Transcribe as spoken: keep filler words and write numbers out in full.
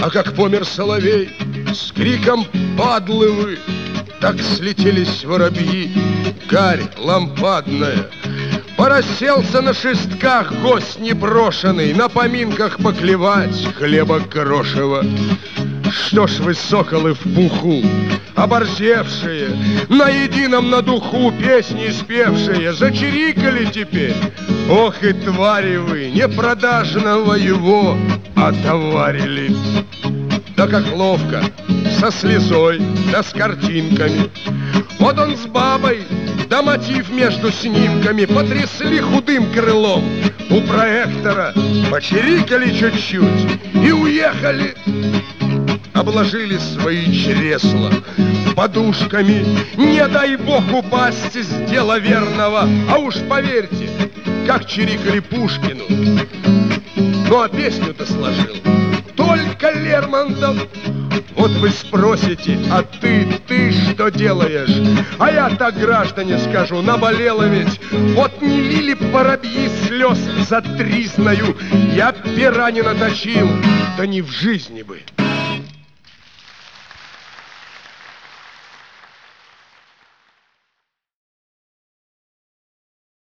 А как помер соловей, с криком «Падлы вы!» Так слетелись воробьи, гарь лампадная. Порасселся на шестках гость непрошенный, на поминках поклевать хлеба крошева. Что ж вы, соколы в пуху, оборзевшие, на едином на духу песни спевшие, зачирикали теперь? Ох и твари вы, не продажного его отоварили. Да как ловко, со слезой, да с картинками. Вот он с бабой, да мотив между снимками. Потрясли худым крылом у проектора, почирикали чуть-чуть и уехали. Обложили свои чресла подушками. Не дай бог упасть с дела верного. А уж поверьте, как чирикали Пушкину. Ну а песню-то сложил только Лермонтов. Вот вы спросите, а ты, ты что делаешь? А я так, граждане, скажу, наболело ведь. Вот не лили б воробьи слез за тризною, я пера не наточил, да не в жизни бы.